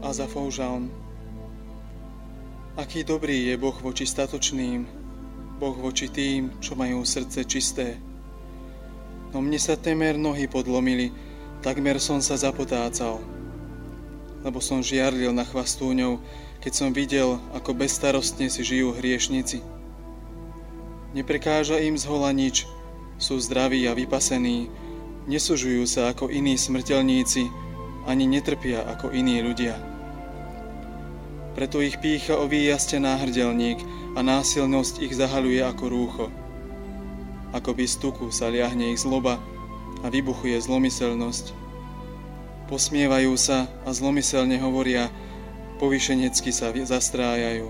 Azafov žalm. Aký dobrý je Boh voči statočným, Boh voči tým, čo majú srdce čisté. No mne sa temer nohy podlomili, takmer som sa zapotácal, lebo som žiarlil na chvastúňov, keď som videl, ako bezstarostne si žijú hriešnici. Neprekáža im zhola nič, sú zdraví a vypasení, nesužujú sa ako iní smrteľníci, ani netrpia ako iní ľudia. Preto ich pýcha ovíja stená hrdelník a násilnosť ich zahaľuje ako rúcho. Akoby z tuku sa liahne ich zloba a vybuchuje zlomyselnosť. Posmievajú sa a zlomyselne hovoria, povyšenecky sa zastrájajú.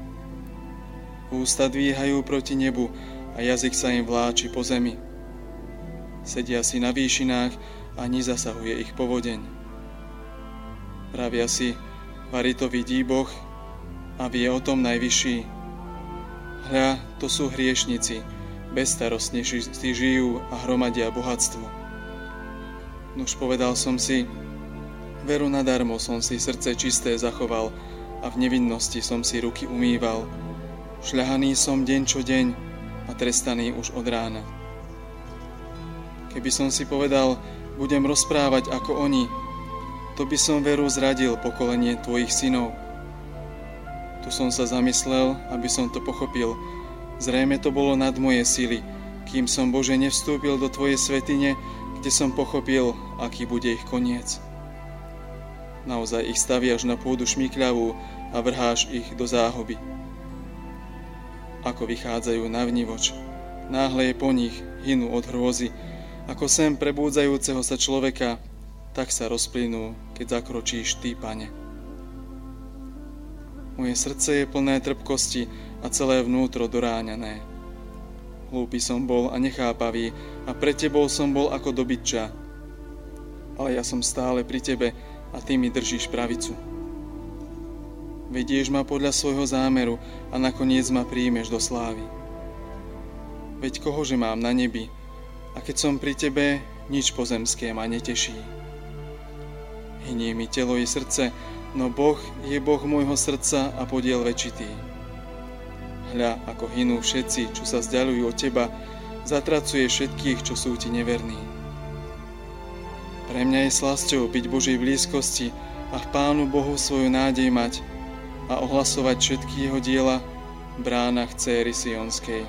Ústa dvíhajú proti nebu a jazyk sa im vláči po zemi. Sedia si na výšinách a nezasahuje ich povodeň. Pravia si, vari to vidí Boh a vie o tom najvyšší. Hľa, to sú hriešnici, bezstarostne si žijú a hromadia bohatstvo. Nuž povedal som si, veru nadarmo som si srdce čisté zachoval a v nevinnosti som si ruky umýval. Šľahaný som deň čo deň a trestaný už od rána. Keby som si povedal, budem rozprávať ako oni, to by som veru zradil pokolenie tvojich synov. Tu som sa zamyslel, aby som to pochopil. Zrejme to bolo nad moje sily, kým som, Bože, nevstúpil do tvojej svätyne, kde som pochopil, aký bude ich koniec. Naozaj ich staviaš na pôdu šmykľavú a vrháš ich do záhuby. Ako vychádzajú na vnivoč, náhle je po nich, hynú od hrôzy, ako sem prebúdzajúceho sa človeka, tak sa rozplynú, keď zakročíš ty, Pane. Moje srdce je plné trpkosti a celé vnútro doráňané. Hlúpy som bol a nechápavý a pre tebou som bol ako dobytča. Ale ja som stále pri tebe a ty mi držíš pravicu. Vedieš ma podľa svojho zámeru a nakoniec ma príjmeš do slávy. Veď kohože mám na nebi, a keď som pri tebe, nič pozemské ma neteší. Hynie mi telo i srdce, no Boh je Boh môjho srdca a podiel večitý. Hľa, ako hynú všetci, čo sa vzdialujú od teba, zatracuje všetkých, čo sú ti neverní. Pre mňa je slasťou byť Božej blízkosti a v Pánu Bohu svoju nádej mať a ohlasovať všetky jeho diela v bránach Céry Sionskej.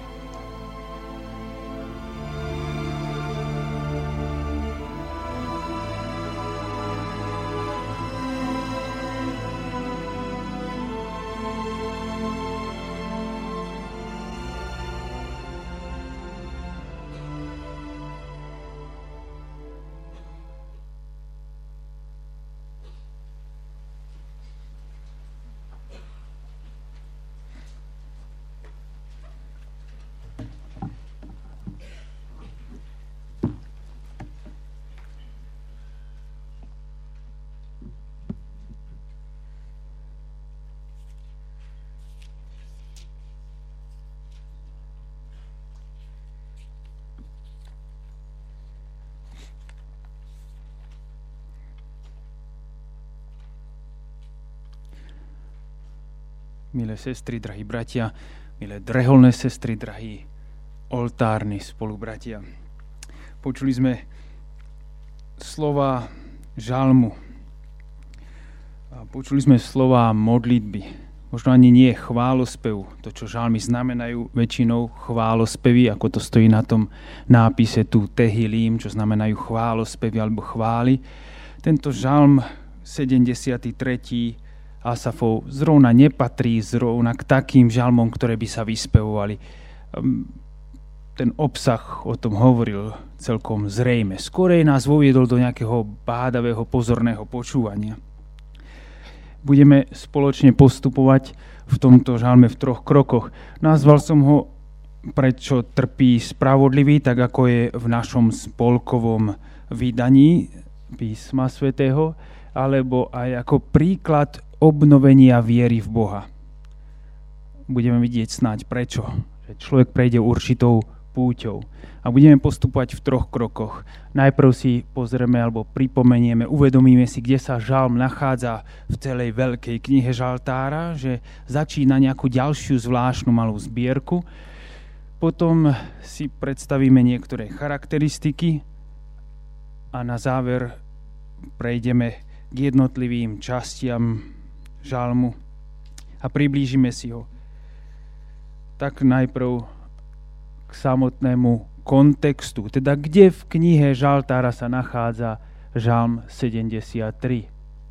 Milé sestry, drahí bratia, milé reholné sestry, drahí oltárni spolubratia. Počuli sme slova žalmu. Počuli sme slova modlitby. Možno ani nie chválospev. To, čo žalmy znamenajú, väčšinou chválospevy, ako to stojí na tom nápise tu Tehilím, čo znamenajú chválospevy alebo chvály. Tento žalm 73. Asafov zrovna nepatrí zrovna k takým žalmom, ktoré by sa vyspevovali. Ten obsah o tom hovoril celkom zrejme. Skorej nás voviedol do nejakého bádavého pozorného počúvania. Budeme spoločne postupovať v tomto žalme v 3 krokoch. Nazval som ho Prečo trpí spravodlivý, tak ako je v našom spolkovom vydaní písma svätého, alebo aj ako príklad obnovenia viery v Boha. Budeme vidieť snáď prečo. Že človek prejde určitou púťou. A budeme postupovať v 3 krokoch. Najprv si pozrieme alebo pripomenieme, uvedomíme si, kde sa žalm nachádza v celej veľkej knihe žaltára, že začína nejakú ďalšiu zvláštnu malú zbierku. Potom si predstavíme niektoré charakteristiky a na záver prejdeme k jednotlivým častiam žalmu a priblížime si ho. Tak najprv k samotnému kontextu, teda kde v knihe žaltára sa nachádza žalm 73.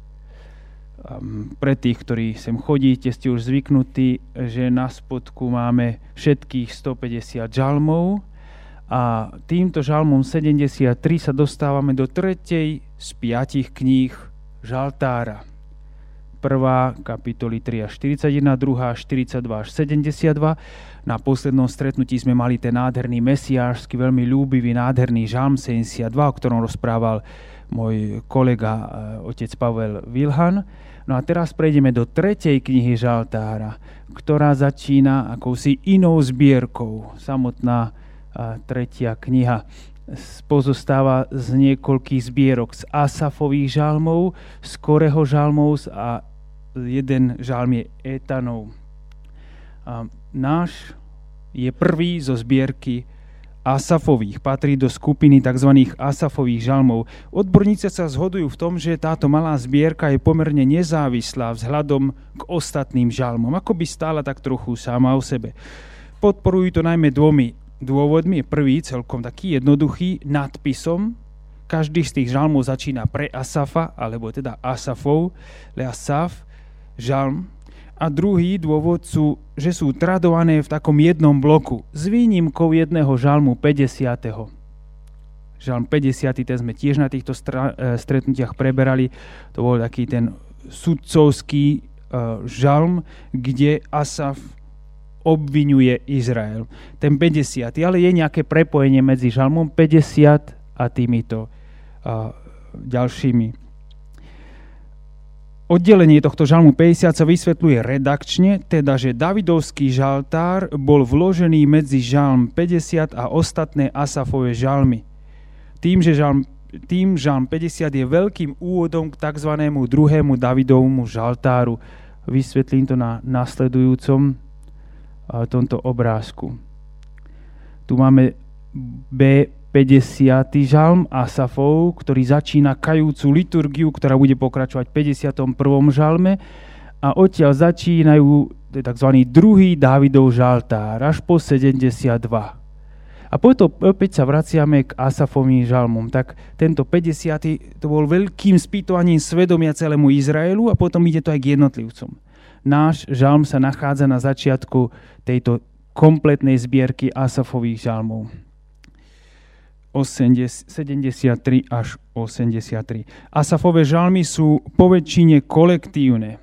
Pre tých, ktorí sem chodíte, ste už zvyknutí, že na spodku máme všetkých 150 žalmov a týmto žalmom 73 sa dostávame do 3. z 5 kníh žaltára. 1. kapitoly 3 až 41, 2. 42 až 72. Na poslednom stretnutí sme mali ten nádherný mesiášsky, veľmi ľúbivý, nádherný žalm 72, o ktorom rozprával môj kolega otec Pavel Vilhan. No a teraz prejdeme do 3. knihy žaltára, ktorá začína akousi inou zbierkou. Samotná 3. kniha pozostáva z niekoľkých zbierok, z Asafových žalmov, z Koreho žalmov a jeden žalm je Etanov. Náš je prvý zo zbierky Asafových, patrí do skupiny tzv. Asafových žalmov. Odborníci sa zhodujú v tom, že táto malá zbierka je pomerne nezávislá vzhľadom k ostatným žalmom, ako by stála tak trochu sama o sebe. Podporujú to najmä 2 dôvodmi. Prvý, celkom taký jednoduchý, nadpisom. Každý z tých žalmov začína pre Asafa, alebo teda Asafov, le Asaf, žalm. A druhý dôvod sú, že sú tradované v takom jednom bloku, s výnimkou jedného žalmu 50. Žalm 50. ten sme tiež na týchto stretnutiach preberali. To bol taký ten sudcovský žalm, kde Asaf obviňuje Izrael. Ten 50. Ale je nejaké prepojenie medzi žalmom 50 a týmito ďalšími. Oddelenie tohto žalmu 50 sa vysvetľuje redakčne, teda, že Davidovský žaltár bol vložený medzi žalm 50 a ostatné Asafové žalmy. Tým žalm 50 je veľkým úvodom k tzv. 2. Davidovmu žaltáru. Vysvetlím to na nasledujúcom tomto obrázku. Tu máme B50. žalm Asafov, ktorý začína kajúcu liturgiu, ktorá bude pokračovať v 51. žalme a odtiaľ začínajú tzv. 2. Dávidov žaltár až po 72. A potom opäť sa vraciame k Asafovým žalmom. Tak tento 50. to bol veľkým spýtovaním svedomia celému Izraelu a potom ide to aj k jednotlivcom. Náš žalm sa nachádza na začiatku tejto kompletnej zbierky Asafových žalmov. 73 až 83. Asafové žalmy sú poväčšine kolektívne.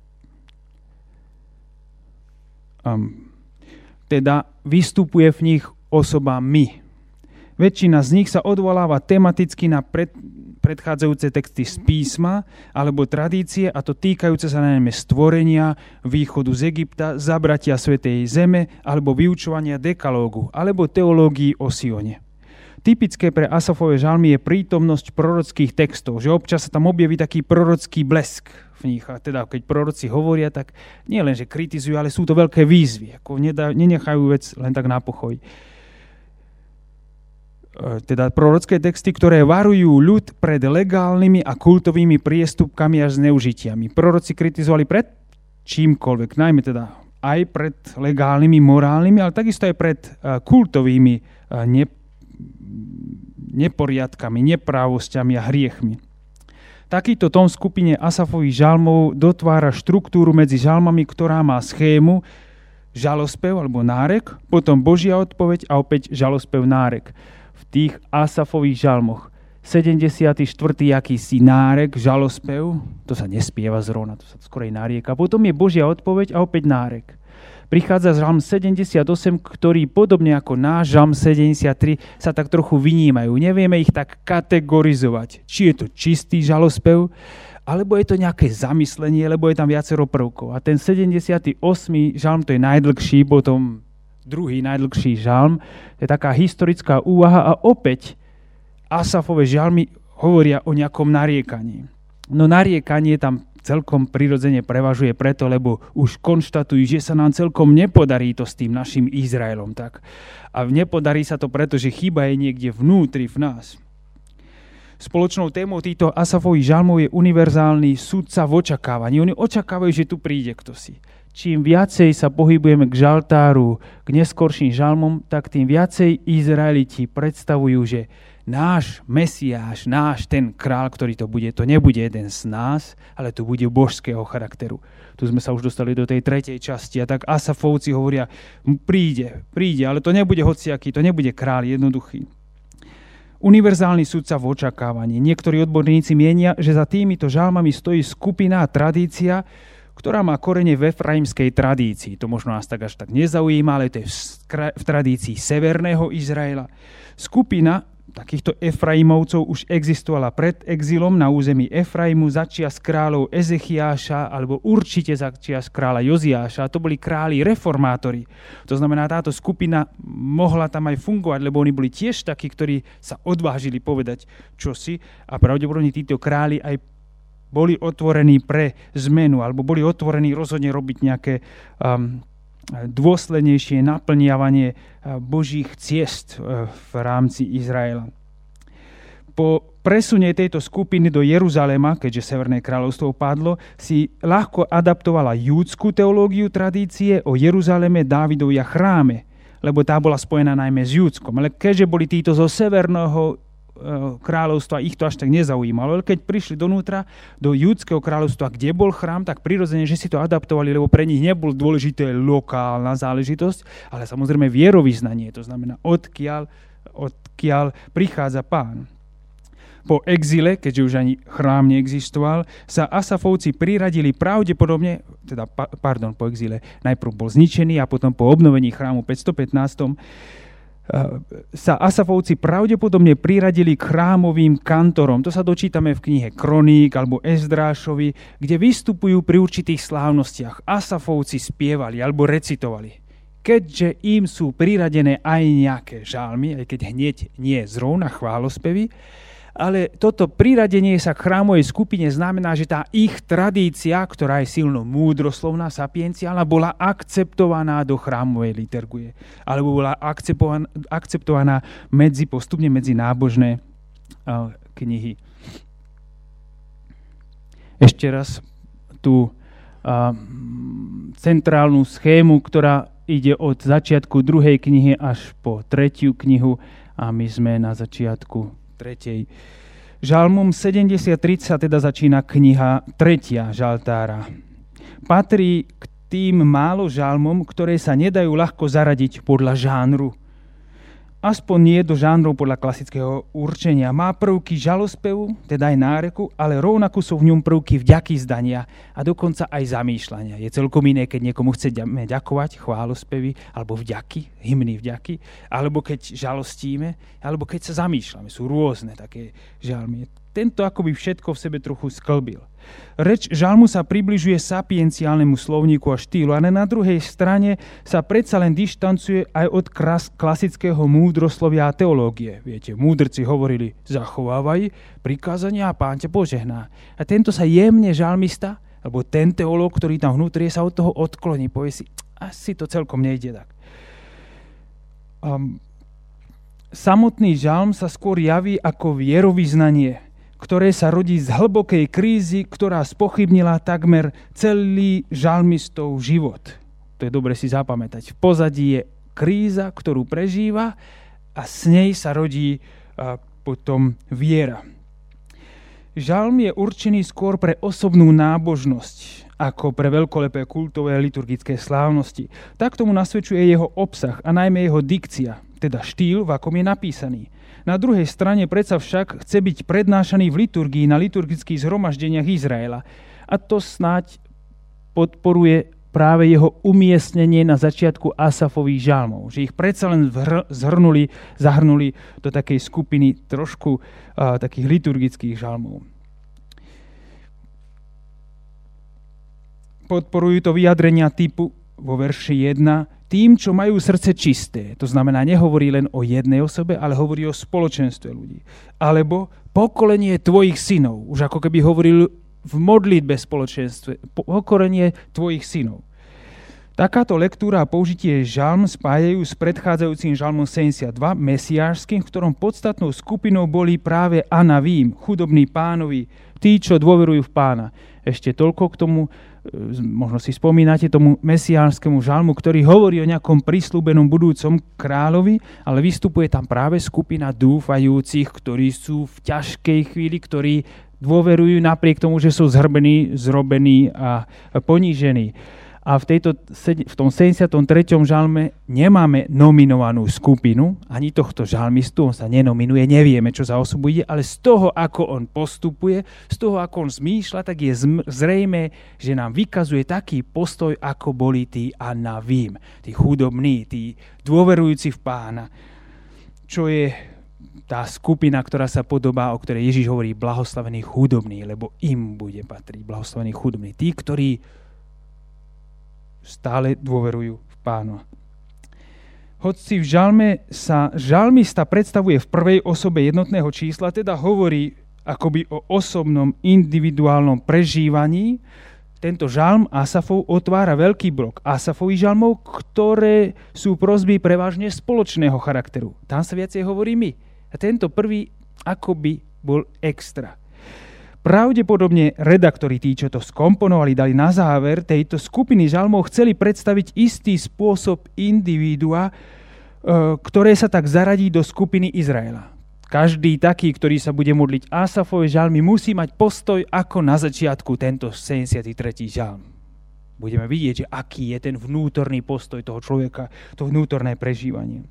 Teda vystupuje v nich osoba my. Väčšina z nich sa odvoláva tematicky na predchádzajúce texty z písma alebo tradície, a to týkajúce sa najmä stvorenia, východu z Egypta, zabratia svätej zeme alebo vyučovania dekalógu alebo teológii o Sione. Typické pre Asafové žalmy je prítomnosť prorockých textov, že občas sa tam objaví taký prorocký blesk v nich. A teda keď proroci hovoria, tak nie len, že kritizujú, ale sú to veľké výzvy. Ako nenechajú vec len tak na pochoj. Teda prorocké texty, ktoré varujú ľud pred legálnymi a kultovými priestupkami až zneužitiami. Proroci kritizovali pred čímkoľvek, najmä teda aj pred legálnymi, morálnymi, ale takisto aj pred kultovými neporiadkami, neprávosťami a hriechmi. Takýto tón v skupine Asafových žalmov dotvára štruktúru medzi žalmami, ktorá má schému žalospev alebo nárek, potom Božia odpoveď a opäť žalospev nárek. V tých Asafových žalmoch 74. akýsi nárek, žalospev, to sa nespieva zrovna, to sa skorej narieka. Potom je Božia odpoveď a opäť nárek. Prichádza žalm 78, ktorý podobne ako náš žalm 73 sa tak trochu vynímajú. Nevieme ich tak kategorizovať. Či je to čistý žalospev, alebo je to nejaké zamyslenie, lebo je tam viacero prvkov. A ten 78. žalm, to je najdlhší, potom druhý najdlhší žalm. To je taká historická úvaha a opäť Asafové žalmy hovoria o nejakom nariekaní. No nariekanie tam celkom prirodzene prevažuje preto, lebo už konštatujú, že sa nám celkom nepodarí to s tým našim Izraelom. Tak. A nepodarí sa to preto, že chyba je niekde vnútri v nás. Spoločnou témou týchto Asafových žalmov je univerzálny sudca v očakávaní. Oni očakávajú, že tu príde kdosi. Čím viacej sa pohybujeme k žaltáru, k neskorším žalmom, tak tým viacej Izraeliti predstavujú, že náš Mesiáš, náš ten král, ktorý to nebude jeden z nás, ale to bude božského charakteru. Tu sme sa už dostali do tej tretej časti a tak Asafovci hovoria, príde, ale to nebude hociaký, to nebude král jednoduchý. Univerzálny sudca v očakávaní. Niektorí odborníci mienia, že za týmito žalmami stojí skupina a tradícia, ktorá má korene v efraimskej tradícii. To možno nás tak až tak nezaujíma, ale to je v tradícii severného Izraela. Skupina takýchto Efraimovcov už existovala pred exilom na území Efraimu začias kráľov Ezechiáša alebo určite začias kráľa Joziáša. To boli králi reformátori. To znamená, táto skupina mohla tam aj fungovať, lebo oni boli tiež takí, ktorí sa odvážili povedať čosi a pravdepodobne títo králi aj boli otvorení pre zmenu alebo boli otvorení rozhodne robiť nejaké dôslednejšie naplniavanie Božích ciest v rámci Izraela. Po presune tejto skupiny do Jeruzalema, keďže Severné kráľovstvo padlo, si ľahko adaptovala júdsku teológiu tradície o Jeruzaleme, Dávidovi a chráme, lebo tá bola spojená najmä s Júdskom. Ale keďže boli títo zo Severného kráľovstva, ich to až tak nezaujímalo. Ale keď prišli donútra, do Júdskeho kráľovstva, kde bol chrám, tak prirodzene, že si to adaptovali, lebo pre nich nebol dôležité lokálna záležitosť, ale samozrejme vierovyznanie, to znamená odkiaľ prichádza Pán. Po exile, keďže už ani chrám neexistoval, sa Asafovci priradili pravdepodobne, po exile, najprv bol zničený a potom po obnovení chrámu 515. Sa Asafovci pravdepodobne priradili k chrámovým kantorom. To sa dočítame v knihe Kroník alebo Ezdrášovi, kde vystupujú pri určitých slávnostiach. Asafovci spievali alebo recitovali. Keďže im sú priradené aj nejaké žalmy, aj keď hneď nie zrovna chválospevy, ale toto priradenie sa k chrámovej skupine znamená, že tá ich tradícia, ktorá je silno múdroslovná, sapienciálna, bola akceptovaná do chrámovej liturgie. Alebo bola akceptovaná postupne medzi nábožné knihy. Ešte raz tú centrálnu schému, ktorá ide od začiatku 2. knihy až po 3. knihu a my sme na začiatku 3. Žalmom 73 sa teda začína kniha 3. žaltára. Patrí k tým málo žalmom, ktoré sa nedajú ľahko zaradiť podľa žánru. Aspoň nie do žánrov podľa klasického určenia. Má prvky žalospevu, teda aj náreku, ale rovnako sú v ňom prvky vďaky zdania a dokonca aj zamýšľania. Je celkom iné, keď niekomu chceme ďakovať, chválospevy, alebo vďaky, hymny vďaky, alebo keď žalostíme, alebo keď sa zamýšľame. Sú rôzne také žalmy. Tento akoby všetko v sebe trochu sklbil. Reč žalmu sa približuje sapienciálnemu slovníku a štýlu, ale na druhej strane sa predsa len dištancuje aj od klasického múdroslovia a teológie. Viete, múdrci hovorili, zachovávaj prikázania a Pán ťa požehná. A tento sa jemne žalmista, alebo ten teológ, ktorý tam vnútri sa od toho odkloní, povie si, asi to celkom nejde tak. Samotný žalm sa skôr javí ako vierovyznanie, ktoré sa rodí z hlbokej krízy, ktorá spochybnila takmer celý žalmistov život. To je dobre si zapamätať. V pozadí je kríza, ktorú prežíva a s nej sa rodí potom viera. Žalm je určený skôr pre osobnú nábožnosť, ako pre veľkolepé kultové liturgické slávnosti. Tak tomu nasvedčuje jeho obsah a najmä jeho dikcia, teda štýl, v akom je napísaný. Na druhej strane predsa však chce byť prednášaný v liturgii na liturgických zhromaždeniach Izraela. A to snáď podporuje práve jeho umiestnenie na začiatku Asafových žalmov. Že ich predsa len zahrnuli do takej skupiny trošku takých liturgických žalmov. Podporujú to vyjadrenia typu vo verši 1. tým, čo majú srdce čisté. To znamená, nehovorí len o jednej osobe, ale hovorí o spoločenstve ľudí. Alebo pokolenie tvojich synov. Už ako keby hovoril v modlitbe spoločenstve. Pokolenie tvojich synov. Takáto lektúra a použitie žalm spájajú s predchádzajúcim žalmom 72, mesiášským, v ktorom podstatnou skupinou boli práve Anavím, chudobní pánovi, tí, čo dôverujú v Pána. Ešte toľko k tomu, možno si spomínate, tomu mesiánskému žalmu, ktorý hovorí o nejakom prislúbenom budúcom kráľovi, ale vystupuje tam práve skupina dúfajúcich, ktorí sú v ťažkej chvíli, ktorí dôverujú napriek tomu, že sú zhrbení, zrobení a ponížení. A v tom 73. žalme nemáme nominovanú skupinu, ani tohto žalmistu, on sa nenominuje, nevieme, čo za osobu ide, ale z toho, ako on postupuje, z toho, ako on zmýšľa, tak je zrejme, že nám vykazuje taký postoj, ako boli tí Anavím, tí chudobní, tí dôverujúci v Pána. Čo je tá skupina, ktorá sa podobá, o ktorej Ježiš hovorí blahoslavení chudobní, lebo im bude patriť blahoslavení chudobní. Tí, ktorí stále dôverujú v Pána. Hoci v žalme sa žalmista predstavuje v prvej osobe jednotného čísla, teda hovorí akoby o osobnom individuálnom prežívaní, tento žalm Asafov otvára veľký blok Asafových žalmov, ktoré sú prosby prevažne spoločného charakteru. Tam sa viacej hovorí my. A tento prvý akoby bol extra. Pravdepodobne redaktori, tí, čo to skomponovali, dali na záver tejto skupiny žalmov, chceli predstaviť istý spôsob individua, ktoré sa tak zaradí do skupiny Izraela. Každý taký, ktorý sa bude modliť Asafové žalmy, musí mať postoj ako na začiatku tento 73. žalm. Budeme vidieť, že aký je ten vnútorný postoj toho človeka, to vnútorné prežívanie.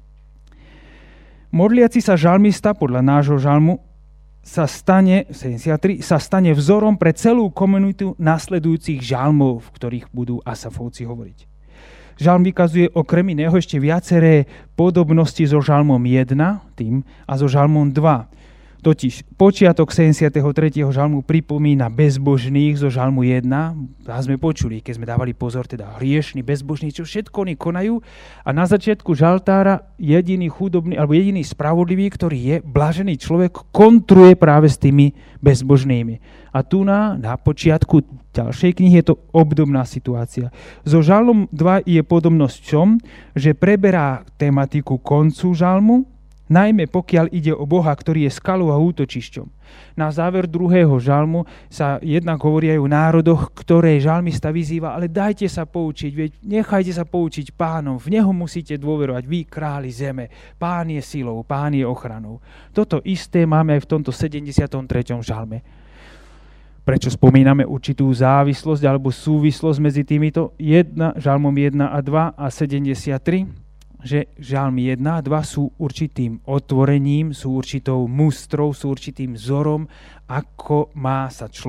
Modliaci sa žalmista podľa nášho žalmu sa stane vzorom pre celú komunitu nasledujúcich žalmov, v ktorých budú Asafovci hovoriť. Žalm vykazuje okrem iného ešte viaceré podobnosti so žalmom 1 tým a so žalmom 2. Totiž počiatok 73. žalmu pripomína bezbožných zo žalmu 1. A sme počuli, keď sme dávali pozor, teda hriešni, bezbožní, čo všetko oni konajú. A na začiatku žaltára jediný chudobný, alebo jediný spravodlivý, ktorý je blažený človek, kontruje práve s tými bezbožnými. A tu na počiatku ďalšej knihy je to obdobná situácia. So žalmom 2 je podobnosť v čom, že preberá tematiku koncu žalmu, najmä pokiaľ ide o Boha, ktorý je skalou a útočišťom. Na záver druhého žalmu sa jednak hovorí aj o národoch, ktoré žalmista vyzýva, ale dajte sa poučiť, veď nechajte sa poučiť Pánom, v Neho musíte dôverovať, vy králi zeme, Pán je silou, Pán je ochranou. Toto isté máme aj v tomto 73. žalme. Prečo spomíname určitú závislosť alebo súvislosť medzi týmito žalmom 1 a 2 a 73? Že žalmy 1 a 2 sú určitým otvorením, sú určitou mustrou, sú určitým vzorom, ako má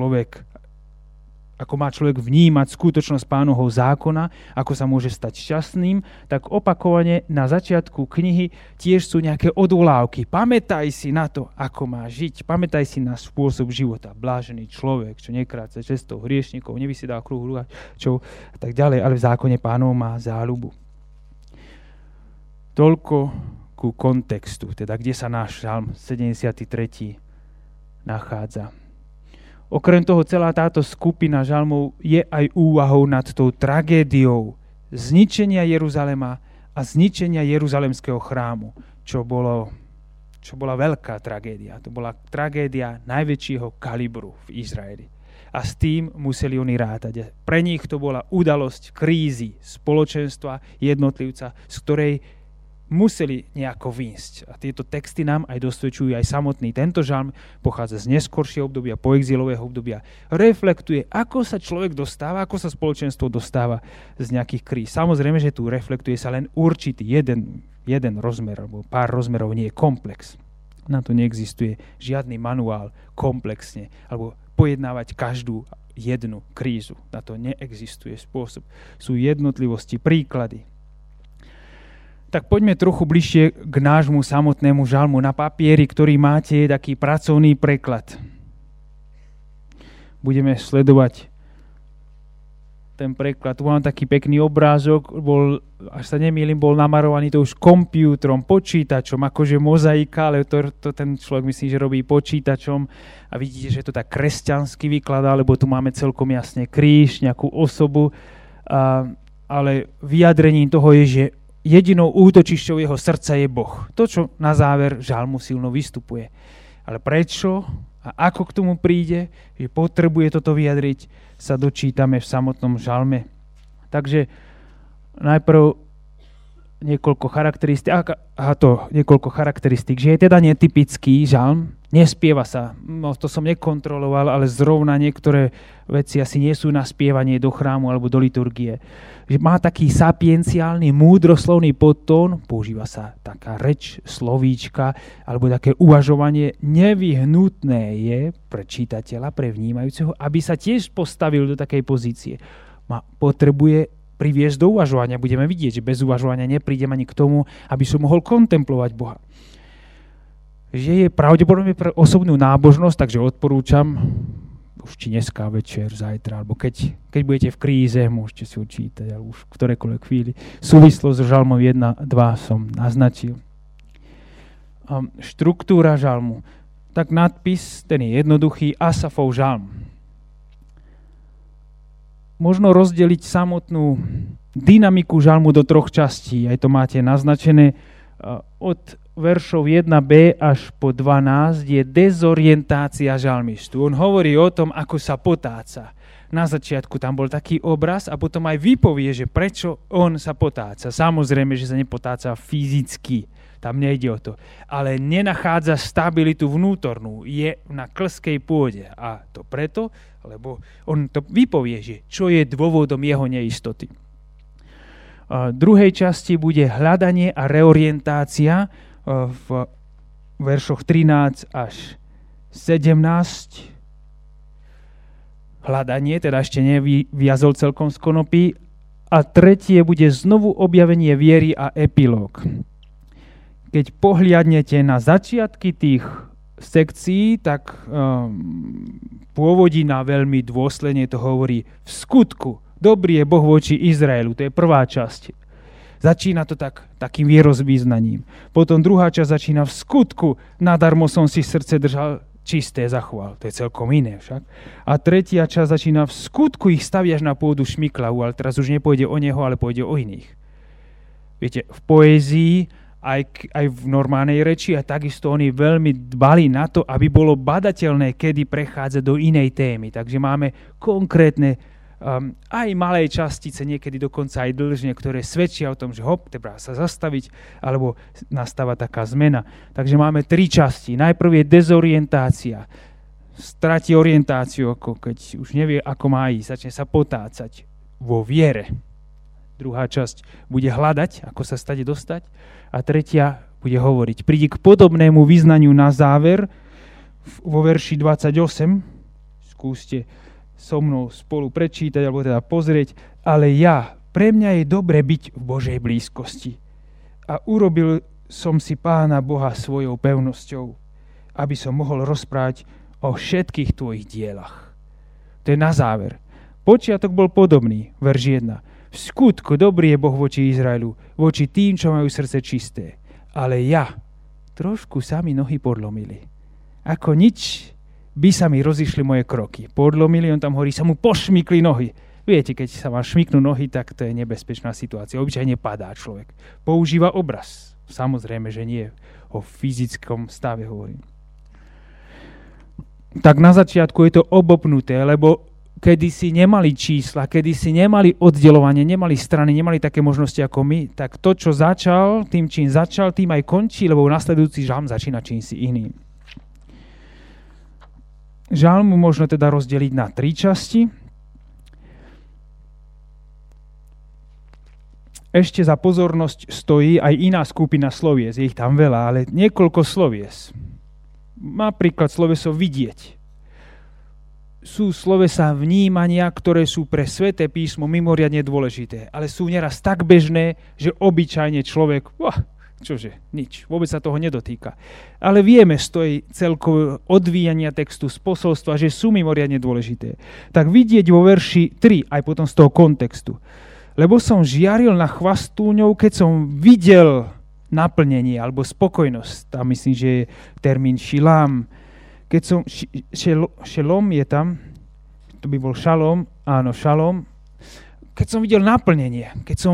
človek vnímať skutočnosť Pánovho zákona, ako sa môže stať šťastným, tak opakovane na začiatku knihy tiež sú nejaké odvolávky. Pamätaj si na to, ako má žiť, pamätaj si na spôsob života. Blážený človek, čo nekráca cestou hriešnikov, nevysiedá kruh hľadačov a tak ďalej, ale v zákone Pánov má záľubu. Toľko ku kontextu, teda kde sa náš žalm 73. nachádza. Okrem toho celá táto skupina žalmov je aj úvahou nad tou tragédiou zničenia Jeruzalema a zničenia Jeruzalemského chrámu, čo bola veľká tragédia. To bola tragédia najväčšieho kalibru v Izraeli. A s tým museli oni rátať. Pre nich to bola udalosť krízy spoločenstva, jednotlivca, z ktorej museli nejako výjsť. A tieto texty nám aj dosvedčujú aj samotný. Tento žalm pochádza z neskoršieho obdobia, poexilového obdobia. Reflektuje, ako sa človek dostáva, ako sa spoločenstvo dostáva z nejakých kríz. Samozrejme, že tu reflektuje sa len určitý jeden rozmer, alebo pár rozmerov, nie je komplex. Na to neexistuje žiadny manuál komplexne, alebo pojednávať každú jednu krízu. Na to neexistuje spôsob. Sú jednotlivosti, príklady. Tak poďme trochu bližšie k nášmu samotnému žalmu. Na papieri, ktorý máte, je taký pracovný preklad. Budeme sledovať ten preklad. Tu mám taký pekný obrázok, až sa nemýlim, bol namarovaný to už kompútrom, počítačom, akože mozaika, ale to ten človek myslí, že robí počítačom a vidíte, že to tak kresťansky vykladá, lebo tu máme celkom jasne kríž, nejakú osobu, ale vyjadrením toho je, že jedinou útočišťou jeho srdca je Boh. To, čo na záver žalmu silno vystupuje. Ale prečo a ako k tomu príde, že potrebuje toto vyjadriť, sa dočítame v samotnom žalme. Takže najprv niekoľko charakteristík, že je teda netypický žalm, nespieva sa, no to som nekontroloval, ale zrovna niektoré veci asi nie sú na spievanie do chrámu alebo do liturgie. Že má taký sapienciálny, múdroslovný podtón, používa sa taká reč, slovíčka, alebo také uvažovanie. Nevyhnutné je pre čitateľa, pre vnímajúceho, aby sa tiež postavil do takej pozície. Potrebuje priviesť do uvažovania. Budeme vidieť, že bez uvažovania neprídem ani k tomu, aby som mohol kontemplovať Boha. Že je pravdepodobne pre osobnú nábožnosť, takže odporúčam, už či dneska, večer, zajtra, alebo keď budete v kríze, môžete si učítať, alebo už v ktorékoľvek chvíli. Súvislosť s žalmom 1, 2 som naznačil. Štruktúra žalmu. Tak nadpis, ten je jednoduchý, Asafov žalm. Možno rozdeliť samotnú dynamiku žalmu do 3 častí. Aj to máte naznačené. Od veršov 1b až po 12 je dezorientácia žalmistu. On hovorí o tom, ako sa potáca. Na začiatku tam bol taký obraz a potom aj vypovie, že prečo on sa potáca. Samozrejme, že sa nepotáca fyzicky. Tam nejde o to. Ale nenachádza stabilitu vnútornú. Je na klskej pôde. A to preto, lebo on to vypovie, že čo je dôvodom jeho neistoty. V druhej časti bude hľadanie a reorientácia v veršoch 13 až 17. Hľadanie, teda ešte nevyviazol celkom z konopy. A tretie bude znovu objavenie viery a epilóg. Keď pohliadnete na začiatky tých sekcií, tak pôvodina veľmi dôsledne to hovorí v skutku. Dobrý je Boh voči Izraelu, to je prvá časť. Začína to takým vierozvýznaním. Potom druhá časť začína v skutku. Nadarmo som si srdce držal čisté, zachoval. To je celkom iné však. A tretia časť začína v skutku ich staviaš na pôdu šmiklavu, ale teraz už nepôjde o neho, ale pôjde o iných. Viete, v poézii aj v normálnej reči a takisto oni veľmi dbali na to, aby bolo badateľné, kedy prechádza do inej témy. Takže máme konkrétne aj malej častice, niekedy dokonca aj dĺžne, ktoré svedčia o tom, že treba sa zastaviť, alebo nastáva taká zmena. Takže máme 3 časti. Najprv je dezorientácia. Stratí orientáciu, ako keď už nevie, ako má ísť. Začne sa potácať vo viere. Druhá časť bude hľadať, ako sa stade dostať. A tretia bude hovoriť. Prídi k podobnému vyznaniu na záver vo verši 28. Skúste so mnou spolu prečítať, alebo teda pozrieť, ale pre mňa je dobre byť v Božej blízkosti. A urobil som si Pána Boha svojou pevnosťou, aby som mohol rozprávať o všetkých tvojich dielach. To je na záver. Počiatok bol podobný, verš 1. V skutku dobrý je Boh voči Izraelu, voči tým, čo majú srdce čisté. Ale trošku sa mi nohy podlomili. Ako nič by sa mi rozišli moje kroky. Podlomili, on tam hovorí, sa mu pošmykli nohy. Viete, keď sa vám šmyknú nohy, tak to je nebezpečná situácia. Obyčajne padá človek. Používa obraz. Samozrejme, že nie o fyzickom stave hovorím. Tak na začiatku je to obopnuté, lebo kedysi nemali čísla, kedysi nemali oddelovanie, nemali strany, nemali také možnosti ako my, tak to, čo začal, čím začal, tým aj končí, lebo nasledujúci žalm začína čímsi iným. Žalm možno teda rozdeliť na 3 časti. Ešte za pozornosť stojí aj iná skupina slovies. Je ich tam veľa, ale niekoľko slovies. Napríklad sloveso vidieť. Sú slovesá vnímania, ktoré sú pre Sväté písmo mimoriadne dôležité, ale sú neraz tak bežné, že obyčajne človek čože, nič. Vôbec sa toho nedotýka. Ale vieme z tej celkového odvíjania textu, z posolstva, že sú mimoriadne dôležité. Tak vidieť vo verši 3, aj potom z toho kontextu. Lebo som žiaril na chvastúňou, keď som videl naplnenie, alebo spokojnosť. Tam myslím, že je termín šilám. Keď som, šelom je tam, to by bol šalom, áno, šalom. Keď som videl naplnenie,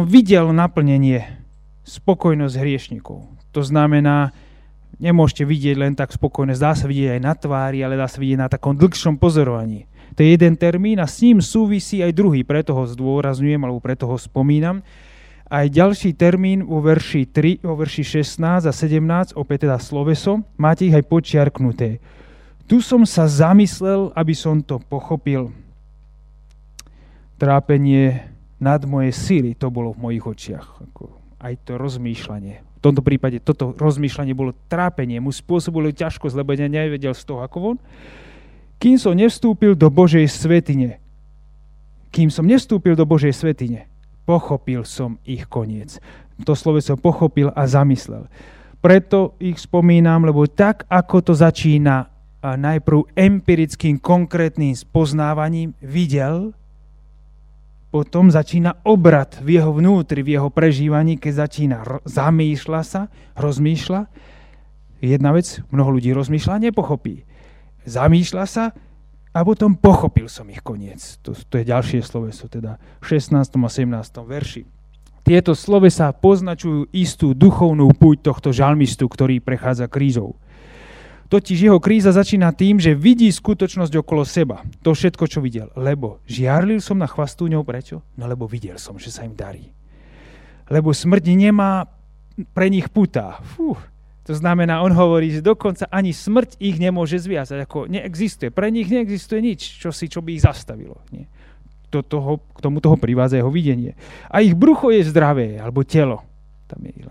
spokojnosť hriešnikov. To znamená, nemôžete vidieť len tak spokojnosť, dá sa vidieť aj na tvári, ale dá sa vidieť na takom dlhšom pozorovaní. To je jeden termín a s ním súvisí aj druhý, preto ho zdôrazňujem, alebo preto ho spomínam. Aj ďalší termín vo verši 3, vo verši 16 a 17, opäť teda sloveso, máte ich aj počiarknuté. Tu som sa zamyslel, aby som to pochopil. Trápenie nad moje síly, to bolo v mojich očiach. Aj to rozmýšľanie. V tomto prípade toto rozmýšľanie bolo trápenie. Mu spôsobilo ťažkosť, lebo ja nevedel z toho, ako von. Kým som nevstúpil do Božej svätyne, pochopil som ich koniec. To sloveso pochopil a zamyslel. Preto ich spomínam, lebo tak, ako to začína najprv empirickým, konkrétnym spoznávaním, videl, potom začína obrad v jeho vnútri, v jeho prežívaní, keď začína rozmýšľa. Jedna vec, mnoho ľudí rozmýšľa a nepochopí. Zamýšľa sa a potom pochopil som ich koniec. To je ďalšie sloveso, teda v 16. a 17. verši. Tieto slovesá poznačujú istú duchovnú púť tohto žalmistu, ktorý prechádza krízou. Totiž jeho kríza začína tým, že vidí skutočnosť okolo seba. To všetko, čo videl. Lebo žiarlil som na chvastúňov, prečo? No lebo videl som, že sa im darí. Lebo smrť nemá pre nich putá. To znamená, on hovorí, že dokonca ani smrť ich nemôže zviazať. Ako neexistuje. Pre nich neexistuje nič, čo by ich zastavilo. Nie. K tomu toho privádza jeho videnie. A ich brucho je zdravé, alebo telo. Tam je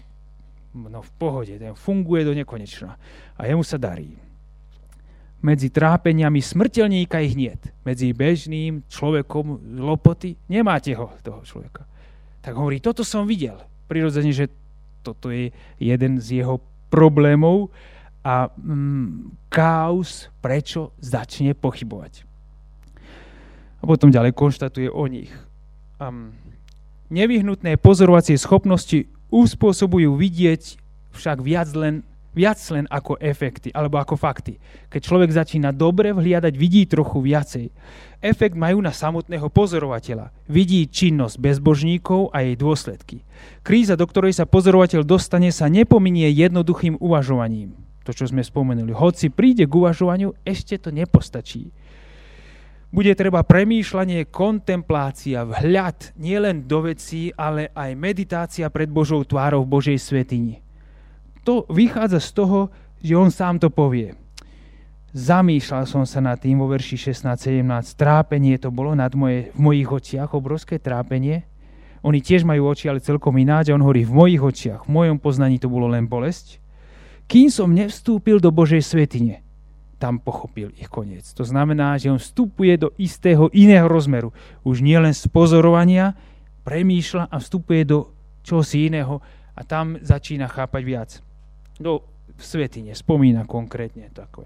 v pohode, ten funguje do nekonečna. A jemu sa darí. Medzi trápeniami smrteľníka ich niet. Medzi bežným človekom lopoty nemáte toho človeka. Tak hovorí, toto som videl. Prirodzene, že toto je jeden z jeho problémov a chaos, prečo začne pochybovať. A potom ďalej konštatuje o nich. Nevyhnutné pozorovacie schopnosti uspôsobujú vidieť však viac len ako efekty, alebo ako fakty. Keď človek začína dobre vhliadať, vidí trochu viacej. Efekt majú na samotného pozorovateľa. Vidí činnosť bezbožníkov a jej dôsledky. Kríza, do ktorej sa pozorovateľ dostane, sa nepominie jednoduchým uvažovaním. To, čo sme spomenuli. Hoci príde k uvažovaniu, ešte to nepostačí. Bude treba premýšľanie, kontemplácia, vhľad nielen do vecí, ale aj meditácia pred Božou tvárou v Božej svätyni. To vychádza z toho, že on sám to povie. Zamýšľal som sa nad tým vo verši 16-17. Trápenie to bolo v mojich očiach, obrovské trápenie. Oni tiež majú oči, ale celkom ináč. A on hovorí, v mojich očiach, v mojom poznaní to bolo len bolesť. Kým som nevstúpil do Božej svätyne, tam pochopil ich koniec. To znamená, že on vstupuje do istého iného rozmeru. Už nie len z pozorovania, premýšľa a vstupuje do čosi iného a tam začína chápať viac. Do svätyne, spomína konkrétne takové.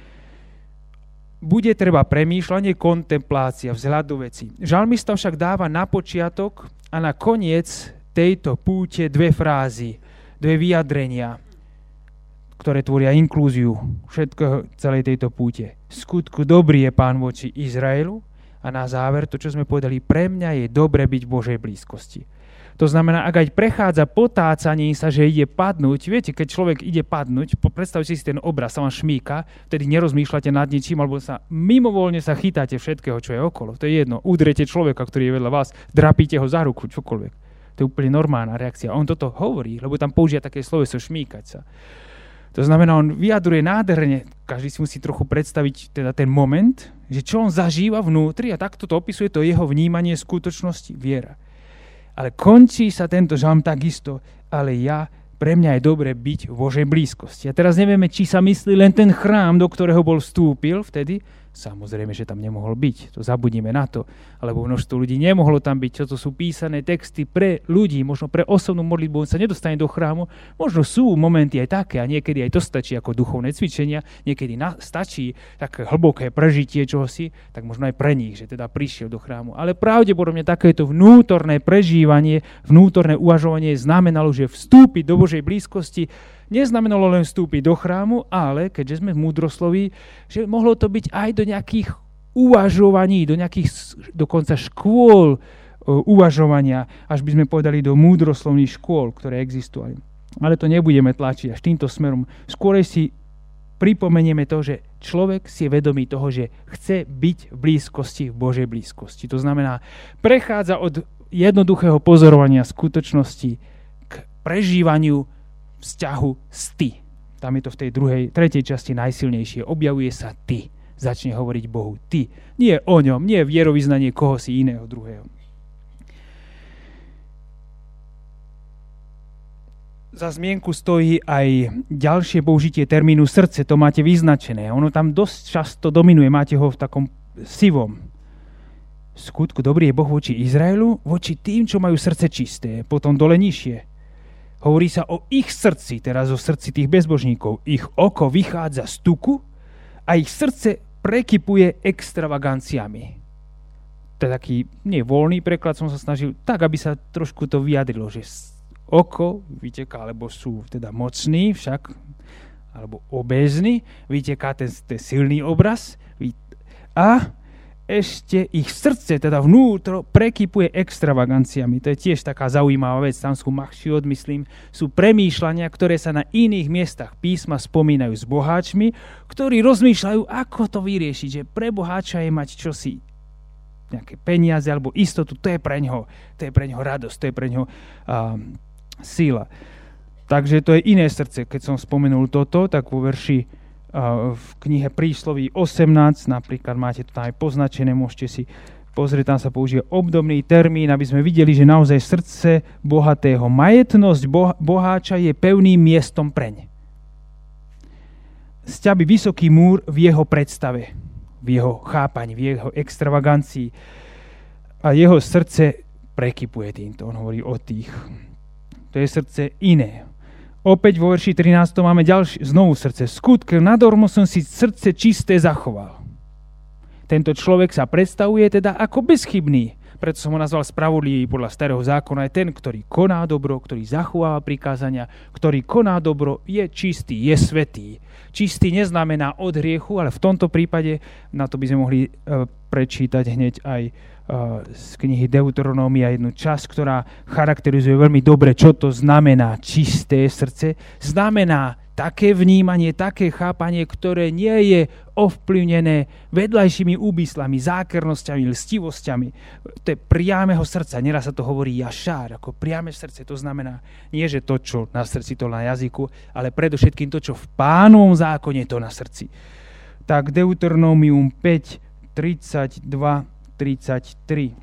Bude treba premýšľanie, kontemplácia, vzhľad do veci. Žalmista však dáva na počiatok a na koniec tejto púte dve frázy, dve vyjadrenia, ktoré tvoria inklúziu všetkého celej tejto púte. V skutku dobrý je Pán voči Izraelu a na záver to, čo sme povedali, pre mňa je dobre byť v Božej blízkosti. To znamená, ak aj prechádza potácaním sa, že ide padnúť, viete, keď človek ide padnúť, predstavte si ten obraz, sa vám šmíka, vtedy nerozmýšľate nad ničím, alebo sa mimovoľne sa chytáte všetkého, čo je okolo. To je jedno. Udriete človeka, ktorý je vedľa vás, drapíte ho za ruku, čokoľvek. To je úplne normálna reakcia. On toto hovorí, lebo tam použije také sloveso šmíkať sa. To znamená, on vyjadruje nádherne, každý si musí trochu predstaviť teda ten moment, že čo on zažíva vnútri a takto to opisuje to jeho vnímanie skutočnosti, viera. Ale končí sa tento žalm takisto, ale pre mňa je dobre byť v Božej blízkosti. A teraz nevieme, či sa myslí len ten chrám, do ktorého bol vstúpil vtedy, Samozrejme, že tam nemohol byť, to zabudnime na to, alebo množstvo ľudí nemohlo tam byť, čo to sú písané texty pre ľudí, možno pre osobnú modlitbu, on sa nedostane do chrámu, možno sú momenty aj také a niekedy aj to stačí ako duchovné cvičenia, niekedy stačí také hlboké prežitie čohosi, tak možno aj pre nich, že teda prišiel do chrámu. Ale pravdepodobne takéto vnútorné prežívanie, vnútorné uvažovanie znamenalo, že vstúpiť do Božej blízkosti neznamenalo len vstúpiť do chrámu, ale keďže sme v múdrosloví, že mohlo to byť aj do nejakých uvažovaní, do nejakých dokonca škôl uvažovania, až by sme povedali do múdroslovných škôl, ktoré existovali. Ale to nebudeme tlačiť až týmto smerom. Skôr si pripomenieme to, že človek si je vedomý toho, že chce byť v blízkosti, v Božej blízkosti. To znamená, prechádza od jednoduchého pozorovania skutočnosti k prežívaniu vzťahu s ty. Tam je to v tej tretej časti najsilnejšie. Objavuje sa ty. Začne hovoriť Bohu ty. Nie o ňom, nie vierovyznanie kohosi iného druhého. Za zmienku stojí aj ďalšie použitie termínu srdce. To máte vyznačené. Ono tam dosť často dominuje. Máte ho v takom sivom. V skutku dobrý je Boh voči Izraelu, voči tým, čo majú srdce čisté. Potom dole nižšie. Hovorí sa o ich srdci, teraz o srdci tých bezbožníkov. Ich oko vychádza z tuku a ich srdce prekypuje extravaganciami. To je taký voľný preklad, som sa snažil tak, aby sa trošku to vyjadrilo, že oko vyteká, alebo sú teda mocní však, alebo obézni, vyteká ten silný obraz a ešte ich srdce, teda vnútro, prekypuje extravaganciami. To je tiež taká zaujímavá vec. Tam sú machšiot, myslím, sú premýšľania, ktoré sa na iných miestach písma spomínajú s boháčmi, ktorí rozmýšľajú, ako to vyriešiť, že pre boháča je mať čosi, nejaké peniaze alebo istotu, to je preňho radosť, to je preňho síla. Takže to je iné srdce. Keď som spomenul toto, tak vo verši v knihe Prísloví 18, napríklad máte to tam aj poznačené, môžete si pozrieť, tam sa použije obdobný termín, aby sme videli, že naozaj srdce bohatého, majetnosť boháča je pevným miestom preň. Sťabi vysoký múr v jeho predstave, v jeho chápaní, v jeho extravagancii a jeho srdce prekypuje týmto. On hovorí o tých. To je srdce iné. Opäť vo verši 13 máme znovu srdce. Skutke, nadormo som si srdce čisté zachoval. Tento človek sa predstavuje teda ako bezchybný. Preto som ho nazval spravodlivý podľa starého zákona. Je ten, ktorý koná dobro, ktorý zachováva prikázania, ktorý koná dobro, je čistý, je svätý. Čistý neznamená od hriechu, ale v tomto prípade, na to by sme mohli prečítať hneď aj z knihy Deuteronómia jednu časť, ktorá charakterizuje veľmi dobre, čo to znamená čisté srdce. Znamená také vnímanie, také chápanie, ktoré nie je ovplyvnené vedľajšími úmyslami, zákernosťami, lstivosťami. To je priameho srdca. Neraz sa to hovorí jašár, ako priame srdce. To znamená nie, že to, čo na srdci, to na jazyku, ale predovšetkým to, čo v Pánovom zákone, to na srdci. Tak Deuteronómium 5, 32, 33.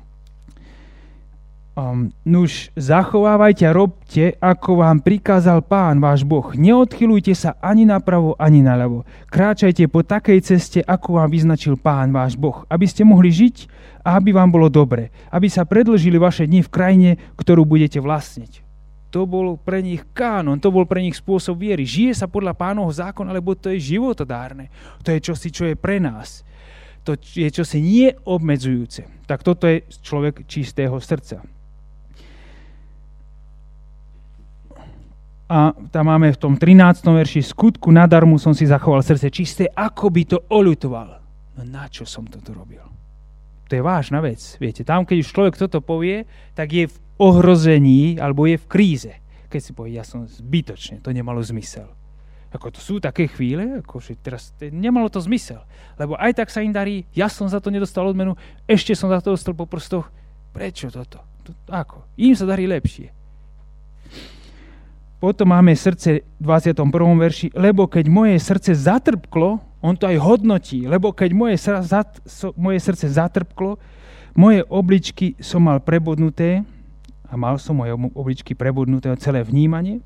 Nuž, zachovávajte a robte, ako vám prikázal Pán, váš Boh. Neodchylujte sa ani napravo, ani naľavo. Kráčajte po takej ceste, ako vám vyznačil Pán, váš Boh, aby ste mohli žiť a aby vám bolo dobre, aby sa predĺžili vaše dni v krajine, ktorú budete vlastniť. To bol pre nich kánon, to bol pre nich spôsob viery. Žije sa podľa Pánovho zákona, lebo to je životodárne. To je čosi, čo je pre nás. To je čosi neobmedzujúce. Tak toto je človek čistého srdca. A tam máme v tom 13. verši skutku nadarmo som si zachoval srdce čisté, ako by to oľutoval. No na čo som toto robil? To je vážna vec. Viete, tam, keď už človek toto povie, tak je v ohrození alebo je v kríze. Keď si povie, ja som zbytočne, to nemalo zmysel. Ako to sú také chvíle, akože teraz nemalo to zmysel. Lebo aj tak sa im darí, ja som za to nedostal odmenu, ešte som za to dostal po prstoch. Prečo toto? Ako? Im sa darí lepšie. Potom máme srdce v 21. verši, lebo keď moje srdce zatrpklo, on to aj hodnotí, lebo keď moje srdce zatrpklo, moje obličky som mal prebodnuté, a mal som moje obličky prebodnuté celé vnímanie,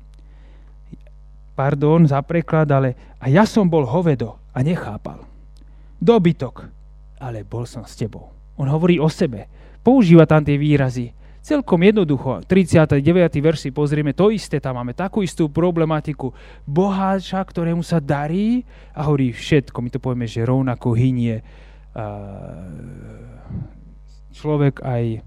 za preklad, ale a ja som bol hovedo a nechápal. Dobytok, ale bol som s tebou. On hovorí o sebe. Používa tam tie výrazy. Celkom jednoducho. 39. verši pozrieme to isté. Tam máme takú istú problematiku boháča, ktorému sa darí a hovorí všetko. My to povieme, že rovnako hynie človek aj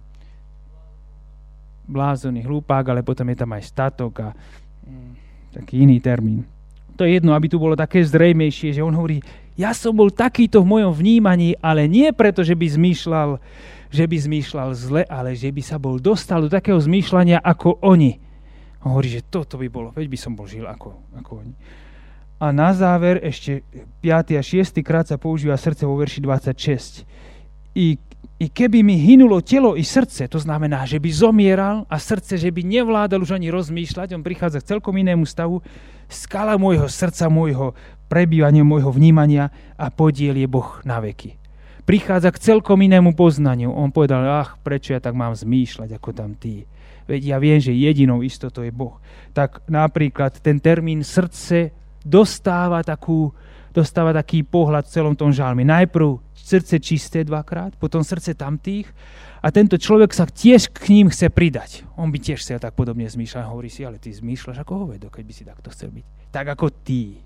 blázonný hlupák, ale potom je tam aj statok a taký iný termín. To je jedno, aby tu bolo také zrejmejšie, že on hovorí, ja som bol takýto v mojom vnímaní, ale nie preto, že by zmýšľal zle, ale že by sa bol dostal do takého zmýšľania ako oni. On hovorí, že toto by bolo, veď by som bol žil ako oni. A na záver ešte 5. a 6. krát sa používa srdce vo verši 26. I keby mi hynulo telo i srdce, to znamená, že by zomieral a srdce, že by nevládal už ani rozmýšľať, on prichádza k celkom inému stavu, skala môjho srdca, môjho prebývania, môjho vnímania a podiel je Boh na veky. Prichádza k celkom inému poznaniu. On povedal, prečo ja tak mám zmýšľať ako tam ty? Veď ja viem, že jedinou istotou je Boh. Tak napríklad ten termín srdce dostáva taký pohľad v celom tom žalme. Najprv srdce čisté 2-krát, potom srdce tamtých a tento človek sa tiež k ním chce pridať. On by tiež sa tak podobne zmýšľal. Hovorí si, ale ty zmýšľaš ako hovedo, keď by si takto chcel byť. Tak ako ty.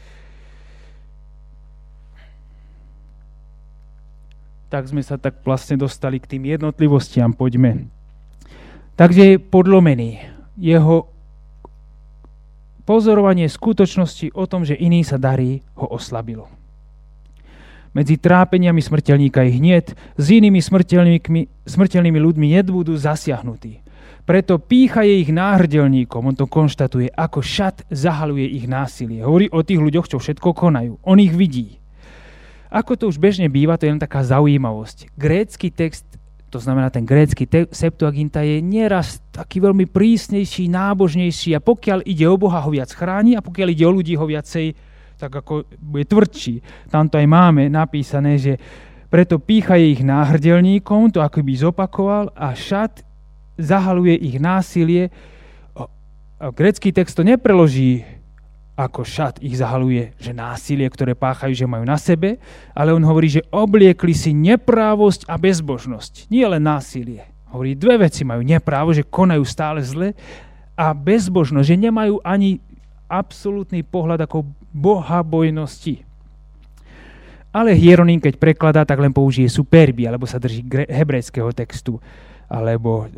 Tak sme sa tak vlastne dostali k tým jednotlivostiam. Poďme. Takže je podlomený. Jeho pozorovanie skutočnosti o tom, že iný sa darí, ho oslabilo. Medzi trápeniami smrteľníka ich niet, s inými smrteľnými ľuďmi nebudú zasiahnutí. Preto pýcha je ich náhrdelníkom, on to konštatuje, ako šat zahaluje ich násilie. Hovorí o tých ľuďoch, čo všetko konajú. On ich vidí. Ako to už bežne býva, to je len taká zaujímavosť. Grécky text, to znamená ten grécky Septuaginta, je nieraz taký veľmi prísnejší, nábožnejší a pokiaľ ide o Boha, ho viac chráni a pokiaľ ide o ľudí, ho viacej tak ako bude tvrdší. Tam to aj máme napísané, že preto pýcha je ich náhrdelníkom, to ako by zopakoval, a šat zahaluje ich násilie. A grécky text to nepreloží ako šat ich zahaluje, že násilie, ktoré páchajú, že majú na sebe, ale on hovorí, že obliekli si neprávosť a bezbožnosť. Nie len násilie. Hovorí, dve veci majú neprávo, že konajú stále zle a bezbožnosť, že nemajú ani absolútny pohľad ako bohabojnosti. Ale Hieronym, keď prekladá, tak len použije superby, alebo sa drží hebrejského textu, alebo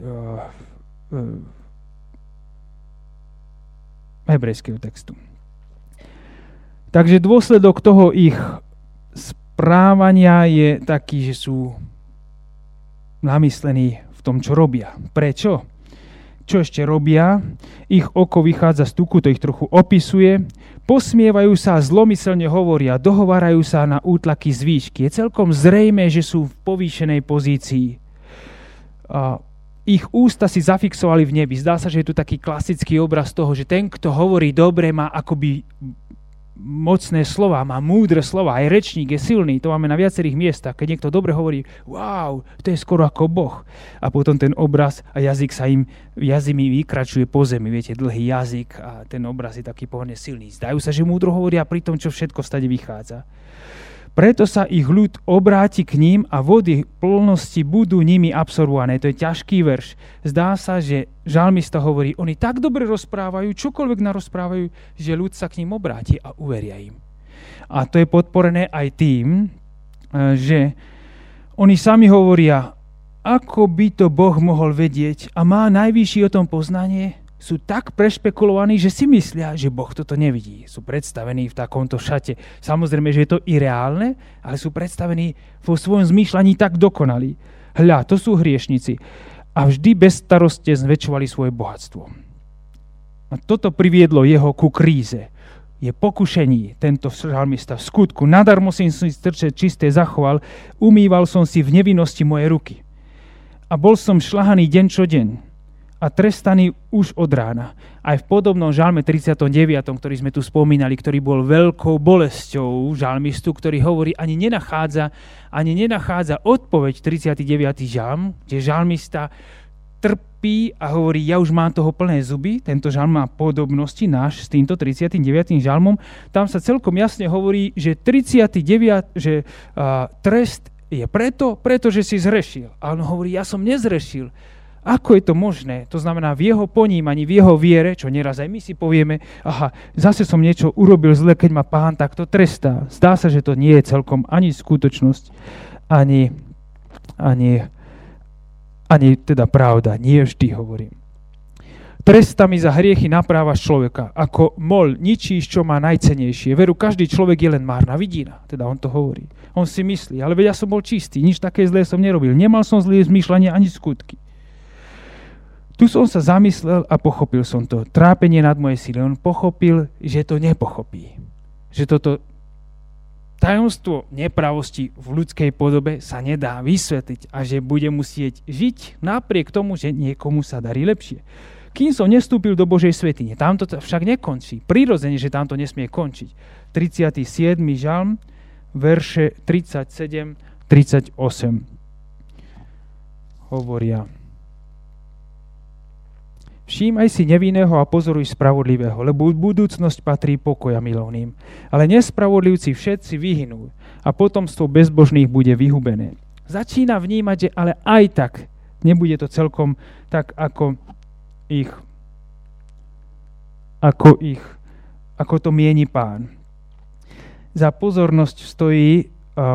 hebrejského textu. Takže dôsledok toho ich správania je taký, že sú namyslení v tom, čo robia. Prečo? Čo ešte robia? Ich oko vychádza z tuku, to ich trochu opisuje. Posmievajú sa, zlomyselne hovoria, dohovárajú sa na útlaky z výšky. Je celkom zrejmé, že sú v povýšenej pozícii. Ich ústa si zafixovali v nebi. Zdá sa, že je tu taký klasický obraz toho, že ten, kto hovorí dobre, má akoby mocné slova, má múdre slova, aj rečník je silný, to máme na viacerých miestach, keď niekto dobre hovorí, wow, to je skoro ako Boh. A potom ten obraz a jazyk mi vykračuje po zemi, viete, dlhý jazyk a ten obraz je taký pomerne silný. Zdajú sa, že múdro hovoria pri tom, čo všetko stade vychádza. Preto sa ich ľud obráti k ním a vody plnosti budú nimi absorbované. To je ťažký verš. Zdá sa, že žalmista hovorí, oni tak dobre rozprávajú, čokoľvek narozprávajú, že ľud sa k ním obráti a uveria im. A to je podporené aj tým, že oni sami hovoria, ako by to Boh mohol vedieť a má najvyšší o tom poznanie, sú tak prešpekulovaní, že si myslia, že Boh toto nevidí. Sú predstavení v takomto šate. Samozrejme, že je to ireálne, ale sú predstavení vo svojom zmýšľaní tak dokonalí. Hľa, to sú hriešnici. A vždy bezstarostne zväčšovali svoje bohatstvo. A toto priviedlo jeho ku kríze. Je pokušení tento žalmista. V skutku, nadarmo si strče čisté zachoval, umýval som si v nevinnosti moje ruky. A bol som šľahaný deň čo deň. A trestaný už od rána. Aj v podobnom žalme 39., ktorý sme tu spomínali, ktorý bol veľkou bolesťou žalmistu, ktorý hovorí, ani nenachádza odpoveď 39. žalm, kde žalmista trpí a hovorí, ja už mám toho plné zuby. Tento žalm má podobnosti náš s týmto 39. žalmom. Tam sa celkom jasne hovorí, že trest je pretože si zrešil. A on hovorí, ja som nezrešil. Ako je to možné? To znamená, v jeho ponímaní, v jeho viere, čo nieraz aj my si povieme, aha, zase som niečo urobil zle, keď ma Pán takto trestá. Zdá sa, že to nie je celkom ani skutočnosť, ani teda pravda. Nie vždy hovorím. Trestami za hriechy naprávaš človeka. Ako mol ničíš, čo má najcennejšie. Veru, každý človek je len márna vidina. Teda on to hovorí. On si myslí, ale veď ja som bol čistý, nič také zlé som nerobil. Nemal som zlé zmýšľanie ani skutky. Tu som sa zamyslel a pochopil som to. Trápenie nad moje síly. On pochopil, že to nepochopí. Že toto tajomstvo nepravosti v ľudskej podobe sa nedá vysvetliť a že bude musieť žiť napriek tomu, že niekomu sa darí lepšie. Kým som nestúpil do Božej svätyne, tam to však nekončí. Prirodzene, že tam to nesmie končiť. 37. žalm, verše 37-38 hovoria: Všímaj si nevinného a pozoruj spravodlivého, lebo budúcnosť patrí pokoja milovným. Ale nespravodlivci všetci vyhynú a potomstvo bezbožných bude vyhubené. Začína vnímať, že ale aj tak nebude to celkom tak, ako to mieni Pán. Za pozornosť stojí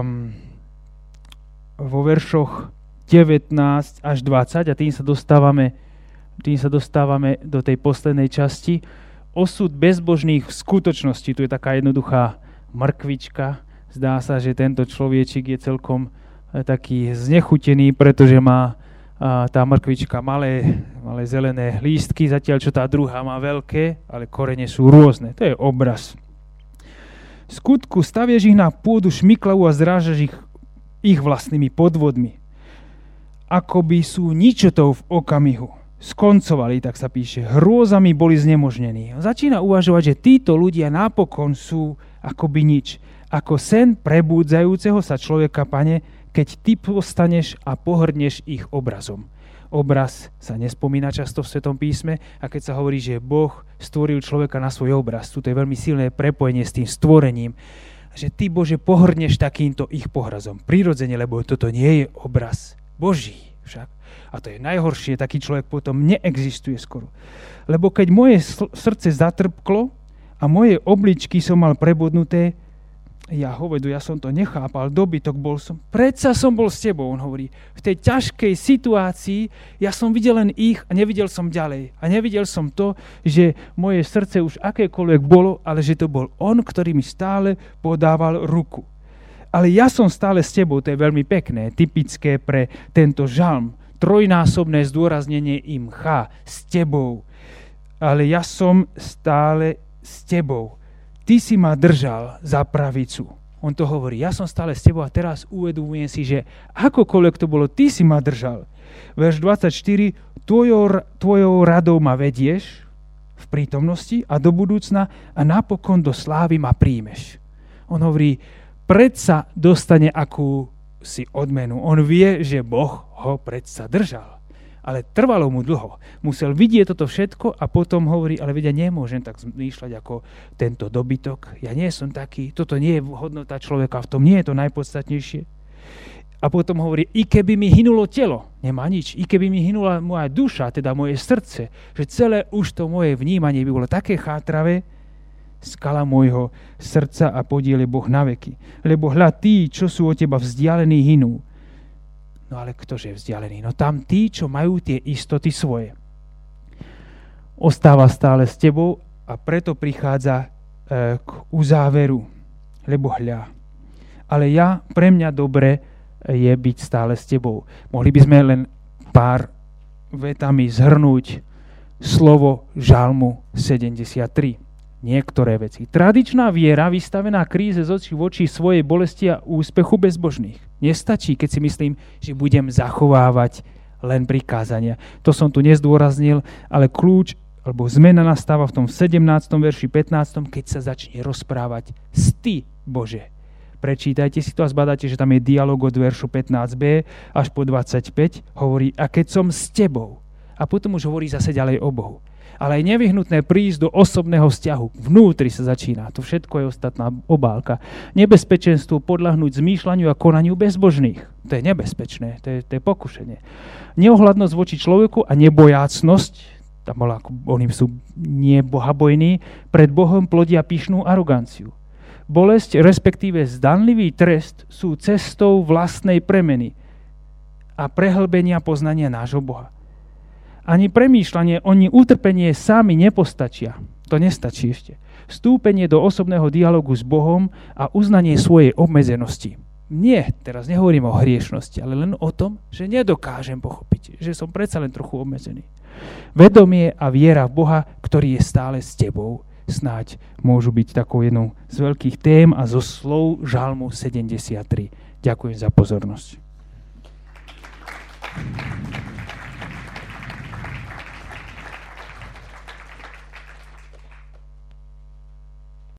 vo veršoch 19 až 20 a tým sa dostávame do tej poslednej časti. Osud bezbožných v skutočnosti. Tu je taká jednoduchá mrkvička. Zdá sa, že tento človečik je celkom taký znechutený, pretože má tá mrkvička malé zelené lístky, zatiaľ čo tá druhá má veľké, ale korene sú rôzne. To je obraz. V skutku stavieš ich na pôdu šmiklavú a zrážaš ich vlastnými podvodmi. Akoby sú ničotou v okamihu. Skoncovali, tak sa píše, hrôzami boli znemožnení. Začína uvažovať, že títo ľudia napokon sú akoby nič. Ako sen prebúdzajúceho sa človeka, Pane, keď ty postaneš a pohrdneš ich obrazom. Obraz sa nespomína často v Svetom písme a keď sa hovorí, že Boh stvoril človeka na svoj obraz, tu je veľmi silné prepojenie s tým stvorením, že ty, Bože, pohrdneš takýmto ich pohrazom. Prirodzene, lebo toto nie je obraz Boží však. A to je najhoršie, taký človek potom neexistuje skoro. Lebo keď moje srdce zatrpklo a moje obličky som mal prebodnuté, ja som to nechápal, dobytok bol som, predsa som bol s tebou, on hovorí. V tej ťažkej situácii ja som videl len ich a nevidel som ďalej. A nevidel som to, že moje srdce už akékoľvek bolo, ale že to bol on, ktorý mi stále podával ruku. Ale ja som stále s tebou, to je veľmi pekné, typické pre tento žalm. Trojnásobné zdôraznenie imcha, s tebou. Ale ja som stále s tebou. Ty si ma držal za pravicu. On to hovorí, ja som stále s tebou a teraz uvedomujem si, že akokoľvek to bolo, ty si ma držal. Verš 24, tvojou radou ma vedieš v prítomnosti a do budúcna a napokon do slávy ma príjmeš. On hovorí, predsa dostane akú si odmenu. On vie, že Boh ho predsa držal. Ale trvalo mu dlho. Musel vidieť toto všetko a potom hovorí, ale vedia, nemôžem tak zmýšľať ako tento dobytok. Ja nie som taký, toto nie je hodnota človeka, v tom nie je to najpodstatnejšie. A potom hovorí, i keby mi hynulo telo, nemá nič, i keby mi hynula moja duša, teda moje srdce, že celé už to moje vnímanie by bolo také chátravé, skala môjho srdca a podiel je Boh na veky. Lebo hľa tí, čo sú od teba vzdialení, hynú. No ale ktože je vzdialený? No tam tí, čo majú tie istoty svoje. Ostáva stále s tebou a preto prichádza k uzáveru. Lebo hľa. Ale pre mňa dobre je byť stále s tebou. Mohli by sme len pár vetami zhrnúť slovo žalmu 73. Niektoré veci. Tradičná viera vystavená kríze z očí v očí svojej bolesti a úspechu bezbožných. Nestačí, keď si myslím, že budem zachovávať len prikázania. To som tu nezdôraznil, ale kľúč alebo zmena nastáva v tom 17. verši 15. keď sa začne rozprávať s ty, Bože. Prečítajte si to a zbadáte, že tam je dialog od veršu 15b až po 25. Hovorí, a keď som s tebou. A potom už hovorí zase ďalej o Bohu. Ale je nevyhnutné prísť do osobného vzťahu. Vnútri sa začína. To všetko je ostatná obálka. Nebezpečenstvo podľahnúť zmýšľaniu a konaniu bezbožných. To je nebezpečné, to je pokušenie. Neohľadnosť voči človeku a nebojácnosť, tam bola, oni sú nebohabojní, pred Bohom plodia pyšnú aroganciu. Bolesť, respektíve zdanlivý trest sú cestou vlastnej premeny a prehlbenia poznania nášho Boha. Ani premýšľanie, ani utrpenie sami nepostačia. To nestačí ešte. Vstúpenie do osobného dialogu s Bohom a uznanie svojej obmedzenosti. Nie, teraz nehovorím o hriešnosti, ale len o tom, že nedokážem pochopiť, že som predsa len trochu obmedzený. Vedomie a viera v Boha, ktorý je stále s tebou, snáď môžu byť takou jednou z veľkých tém a zo slov Žalmu 73. Ďakujem za pozornosť.